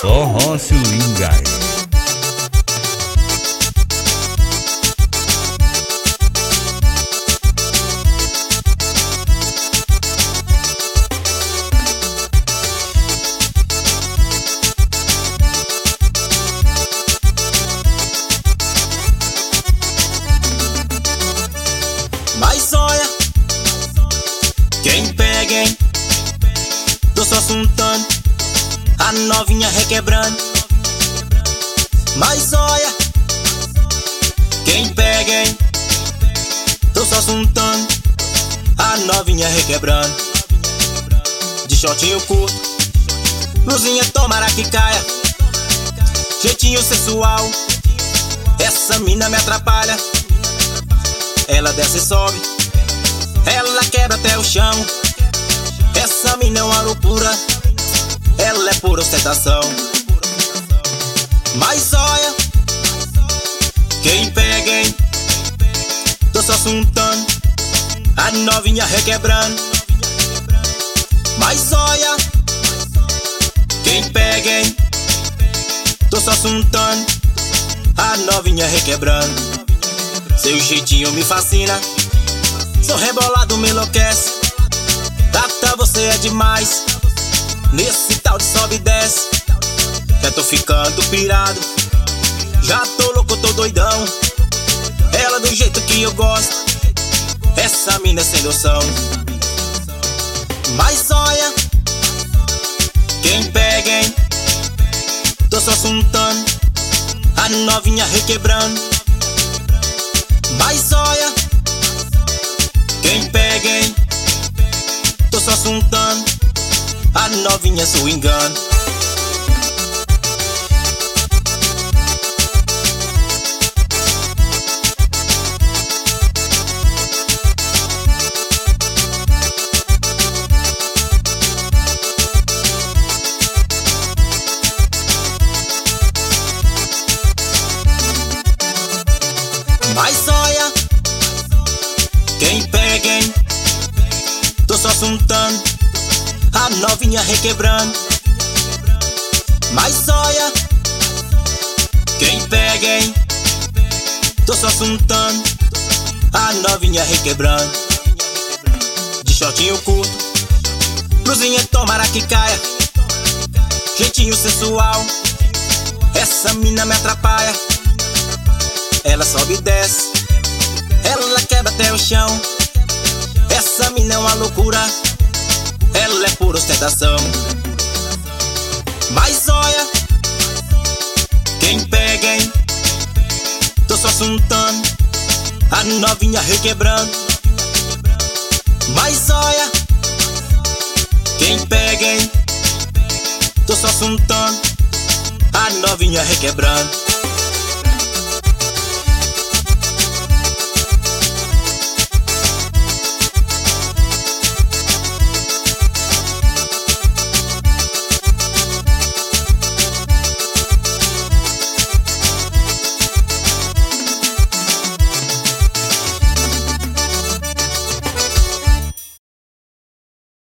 Forró Swingai. Mas olha, quem pega, hein? Tô só assuntando, a novinha requebrando. Mas olha, quem pega, hein? Tô só assuntando, a novinha requebrando. De shortinho curto, blusinha tomara que caia. Jeitinho sensual, essa mina me atrapalha. Ela desce e sobe, ela quebra até o chão. Essa mina é uma loucura, ela é pura ostentação. Mas olha, quem pega, hein? Tô só assuntando, a novinha requebrando. Mas olha, quem pega, hein? Tô só assuntando, a novinha requebrando. Seu jeitinho me fascina, seu rebolado me enlouquece. Gata, você é demais, nesse tal de sobe e desce. Já tô ficando pirado, já tô louco, tô doidão. Ela do jeito que eu gosto, essa mina é sem noção. Mas olha, quem pega, hein? Tô só assuntando, a novinha requebrando. Mas olha, quem pega, hein? Tô só assuntando, a novinha swingando. Mas olha, quem pega, hein? Tô só assuntando, a novinha requebrando. Mas olha, quem pega, hein? Tô só assuntando, a novinha requebrando. De shortinho curto, blusinha tomara que caia. Jeitinho sensual, essa mina me atrapalha. Ela sobe e desce, ela quebra até o chão. Essa mina é uma loucura, ela é pura ostentação. Mas olha, quem pega, hein? Tô só assuntando, a novinha requebrando. Mas olha, quem pega, hein? Tô só assuntando, a novinha requebrando.